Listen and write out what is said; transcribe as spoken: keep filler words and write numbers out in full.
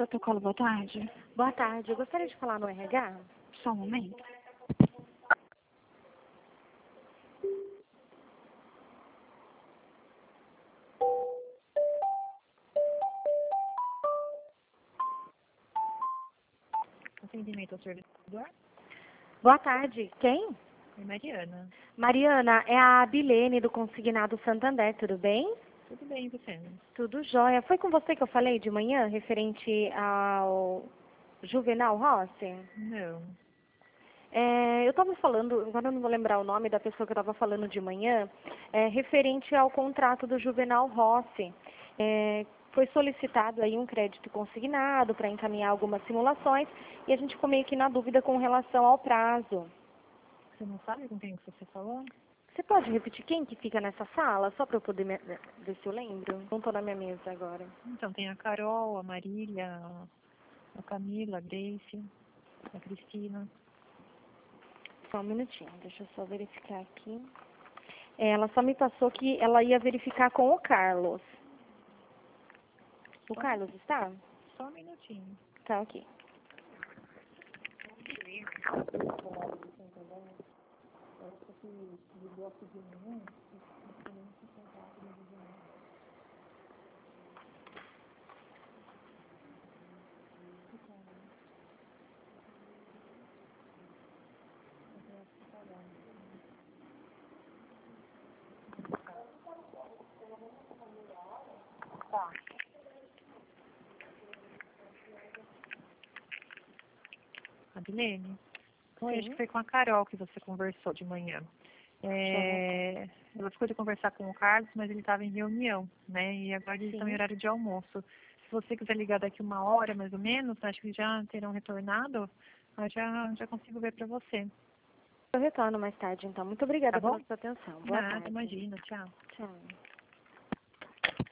protocolo, boa tarde. Boa tarde, eu gostaria de falar no R H. Só um momento. Atendimento ao servidor? Boa tarde, quem? É Mariana. Mariana, é a Bilene do Consignado Santander, tudo bem? Tudo bem, você? Tudo jóia. Foi com você que eu falei de manhã, referente ao Juvenal Rossi? Não. É, eu estava falando, agora eu não vou lembrar o nome da pessoa que eu estava falando de manhã, é, referente ao contrato do Juvenal Rossi. É, foi solicitado aí um crédito consignado para encaminhar algumas simulações e a gente ficou meio que na dúvida com relação ao prazo. Você não sabe com quem que você falou? Você pode repetir quem que fica nessa sala, só para eu poder me- ver se eu lembro? Não estou na minha mesa agora. Então, tem a Carol, a Marília, a Camila, a Grace, a Cristina. Só um minutinho, deixa eu só verificar aqui. É, ela só me passou que ela ia verificar com o Carlos. O Só, Carlos está? só um minutinho. Tá, ok. A Bilene? Foi, acho Sim. que foi com a Carol que você conversou de manhã. É, ela ficou de conversar com o Carlos, mas ele estava em reunião, né? E agora eles estão em Sim. horário de almoço. Se você quiser ligar daqui uma hora, mais ou menos, acho que já terão retornado, eu já, já consigo ver para você. Eu retorno mais tarde, então. Muito obrigada Tá bom? pela sua atenção. Boa Nada, tarde. imagina, tchau. Tchau.